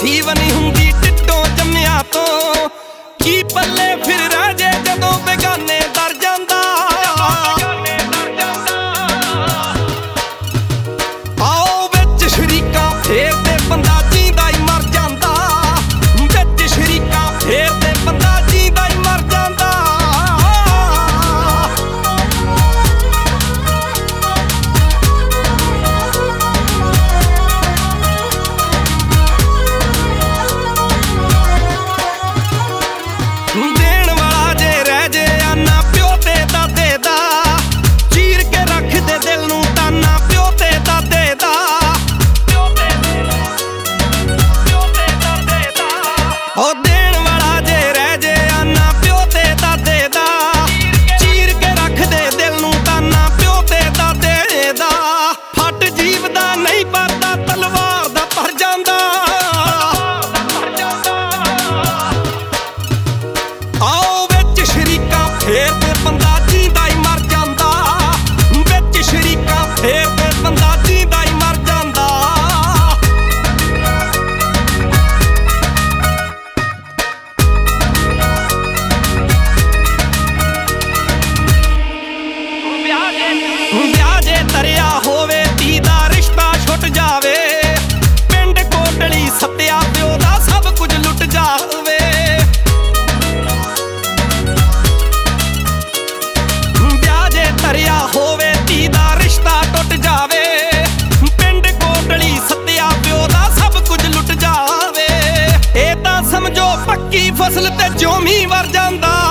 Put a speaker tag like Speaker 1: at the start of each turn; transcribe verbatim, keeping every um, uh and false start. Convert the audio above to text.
Speaker 1: ਨਸੀਬ ਨਹੀਂ ਹੁੰਦੀ ਟਿੱਟੋਂ ਜੰਮਿਆ ਤੋਂ। ਕੀ ਪੱਲੇ ਫਿਰ ਰਹਿ ਜੇ ਜਦੋਂ ਬੇਗਾਨੇ ਦਰ ਜਾਂਦਾ। ਆਓ ਵਿੱਚ ਸ਼ਰੀਕਾਂ ਫੇਰ ਤੇ ਬੰਦਾ ਜੀਂਦਾ ਹੀ ਮਰ ਜਾਂਦਾ। ਵਿੱਚ ਸ਼ਰੀਕਾਂ ਫੇਰ ਤੇ ਬੰਦਾ ਜੀਂਦਾ ਹੀ ਮਰ ਜਾਂਦਾ। ਦੇਣ ਵਾਲਾ ਜੇ ਰਹਿ ਜੇ ਆਨਾ ਪਿਓ ਤੇ ਦਾਦੇ ਦਾ, ਚੀਰ ਕੇ ਰੱਖ ਦੇ ਦਿਲ ਨੂੰ ਤਾਨਾ ਪਿਓ ਤੇ ਦਾਦੇ ਦਾ। ਉਹ ਦੇਣ ਵਾਲਾ ਜੇ ਰਹਿ ਜੇ ਆਨਾ ਪਿਓ ਤੇ ਦਾਦੇ ਦਾ, ਚੀਰ ਕੇ ਰੱਖ ਦੇ ਦਿਲ ਨੂੰ ਤਾਨਾ ਪਿਓ ਤੇ ਦਾਦੇ ਦਾ। ਫੱਟ ਜੀਵ ਦਾ ਨਹੀਂ ਪਰਦਾ ਤਲਵਾਰ ਦਾ ਪਰ ਜਾਂਦਾ। ਆਓ ਵਿੱਚ ਸ਼ਰੀਕਾਂ ਫੇਰ ਤੇ ਬੰਦਾ ਜੀਂਦਾ ਹੀ ਮਰ ਜਾਂਦਾ। ਵਿੱਚ ਸ਼ਰੀਕਾਂ ਫੇਰ ਤੇ ਬੰਦਾ ਜੀਂਦਾ ਹੀ ਮਰ ਜਾਂਦਾ। ਵਿਆਹ ਜੇ ਤਰਿਆ ਹੋਵੇ ਧੀ ਦਾ ਰਿਸ਼ਤਾ ਛੁੱਟ ਜਾਵੇ। ਪਿੰਡ ਕੋਟਲੀ ਸੱਤਿਆ ਪਿਓ ਦਾ ਸਭ ਕੁਝ ਲੁੱਟ ਜਾਵੇ। ਵਿਆਹ ਜੇ ਤਰਿਆ ਹੋਵੇ ਧੀ ਦਾ ਰਿਸ਼ਤਾ ਟੁੱਟ ਜਾਵੇ। ਪਿੰਡ ਕੋਟਲੀ ਸੱਤਿਆ ਪਿਓ ਦਾ ਸਭ ਕੁਝ ਲੁੱਟ ਜਾਵੇ। ਇਹ ਤਾਂ ਸਮਝੋ ਪੱਕੀ ਫਸਲ ਤੇ ਜੋਮੀ ਵਰ ਜਾਂਦਾ।